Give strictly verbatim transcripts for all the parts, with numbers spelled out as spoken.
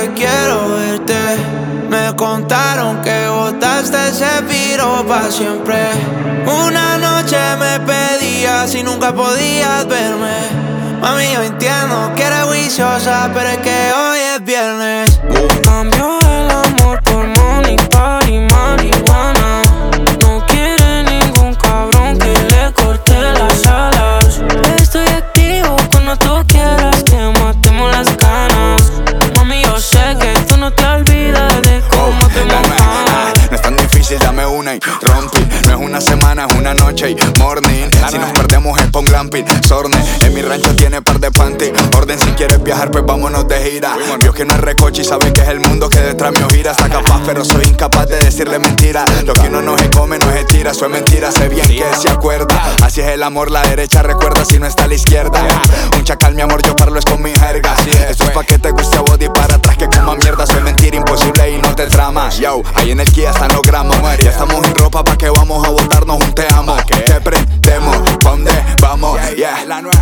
que quiero verte. Me contaron que botaste ese piro pa' siempre. Una noche me pedías y nunca podías verme. Mami, yo entiendo que eres juiciosa, pero es que hoy es viernes. Cambio el amor por money, party, marihuana. No quiere ningún cabrón que le corte las alas. Estoy activo cuando tú quieras que matemos las ganas. Mami, yo sé que tú no te olvidas de cómo oh, te mojas. No es tan difícil, dame una y rompí. No es una semana, es una noche y morning. Si nos perdemos es pon glamping, sorne. En mi rancho tiene par de panty. Orden, si quieres viajar pues vámonos de gira. Dios que no es recoche y sabe que es el mundo que detrás mío gira. Está capaz pero soy incapaz de decirle mentira. Lo que uno no se come no se tira. Eso es mentira, sé bien que se acuerda. Así es el amor, la derecha recuerda si no está a la izquierda. Un chacal mi amor, yo parlo es con mi jerga. Esto es pa' que te guste a body para atrás que coma mierda. Soy mentira imposible y no te tramas. Yo, ahí en el Kia están los gramos. Ya estamos en ropa pa' que vamos a botarnos un te amo. Te prendemos, ¿pa' dónde vamos? Yeah.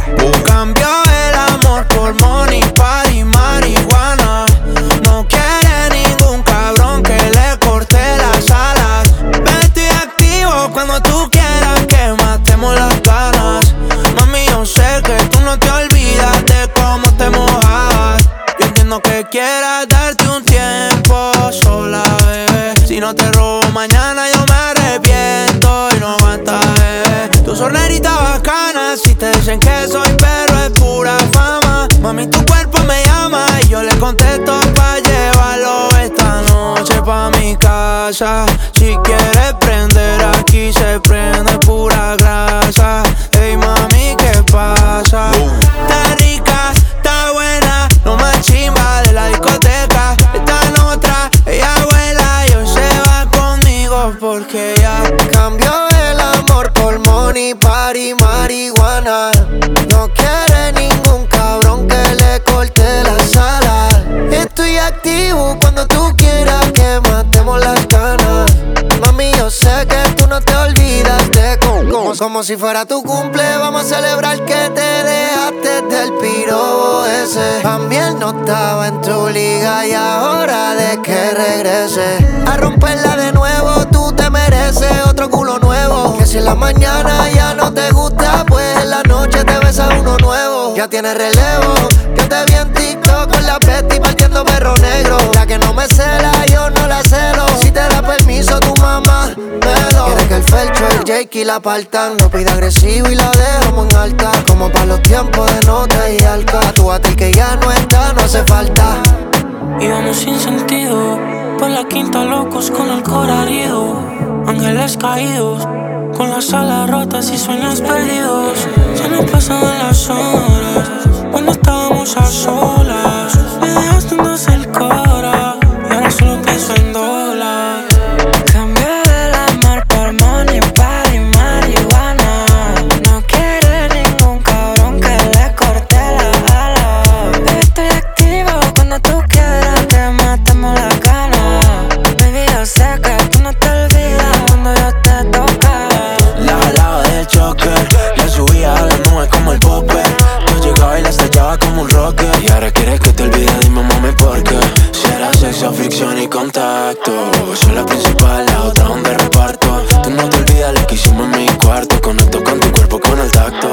Cambio el amor por money, party, marihuana. No quiere ningún cabrón que le corte las alas. Vete activo cuando tú quieras que matemos las ganas. Mami, yo sé que tú no te olvidas de cómo te mojas. Yo entiendo que quieras darte un tiempo sola, bebé. Si no te robo mañana yo me arrepiento y no aguanta, bebé. Tu sornerita bacana, si te dicen que soy perro es pura fama. Mami, tu cuerpo me llama y yo le contesto pa' llevarlo esta noche pa' mi casa. Si quieres prender aquí se prende pura grasa. Hey mami, ¿qué pasa? Está rica, está buena, no más chimba de la discoteca. Está en otra, ella vuela y hoy se va conmigo porque ya cambió el amor por money, party, marihuana. No quiere ningún cabrón que le corte las alas. Estoy activo cuando tú quieras que matemos las ganas. Mami, yo sé que tú no te olvidas de cómo. Como si fuera tu cumple, vamos a celebrar que te dejaste del piro ese. También no estaba en tu liga y ahora de que regrese. A romperla de nuevo, tú te mereces otro culo nuevo. Que si en la mañana ya no te gusta, pues en la noche te besa uno nuevo. Ya tienes relevo, yo te vi en TikTok con la Betty partiendo perro negro. La que no me cela, yo no la celo. Si te da permiso tu mamá, velo. Quiere que el Felcho, el Jake y la apartan. No pide agresivo y la dejamos en alta. Como para los tiempos de nota y alca. Tú a ti que ya no está, no hace falta. Íbamos sin sentido, por la quinta locos con el corazón herido. Ángeles caídos, con las alas rotas y sueños perdidos. Se nos pasaban las horas, cuando estábamos a solas. Me dejaste entonces el cora, y ahora solo pienso en dólar. Cambio el amor por money, party, marihuana. No quiere ningún cabrón que le corte las alas. Estoy activo cuando tú quieras que matemos las ganas. Baby, yo sé que tú no te olvidas cuando yo te toca. La jalaba del choker, le subía a las nubes como el popper. Yo llegaba y la estallaba como un rocker. Y ahora quieres que te olvide, dime mami por qué. Si era sexo, fricción y contacto, soy la principal, la otra donde reparto. Tú no te olvidas lo que hicimos en mi cuarto. Conecto con tu cuerpo con el tacto.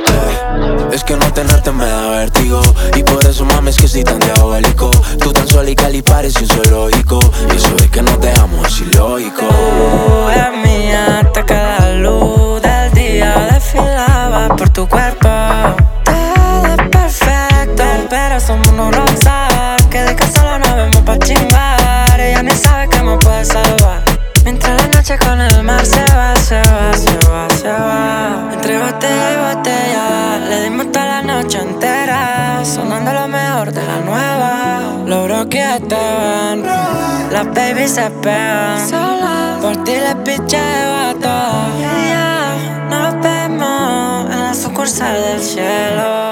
Hey. Es que no tenerte me da vértigo, y por eso mami es que soy tan diabólico. Tú tan sola y cali parece un zoológico, y eso de que nos dejamos es ilógico. Tú eres mía hasta que la luz del día desfilaba por tu cuerpo. Todo es perfecto, pero somos unos rockstar que de que solo nos vemos pa' chimbar. Ella ni sabe que me puede salvar. Mientras la noche con el mar se va, se va, se va, se va. Entre botella y botella le dimos toda la noche entera, sonando lo mejor de la nueva. Los bloques estaban, las babies se pegan sola. Por ti les picheo a todas. Yeah, nos vemos en la sucursal del cielo.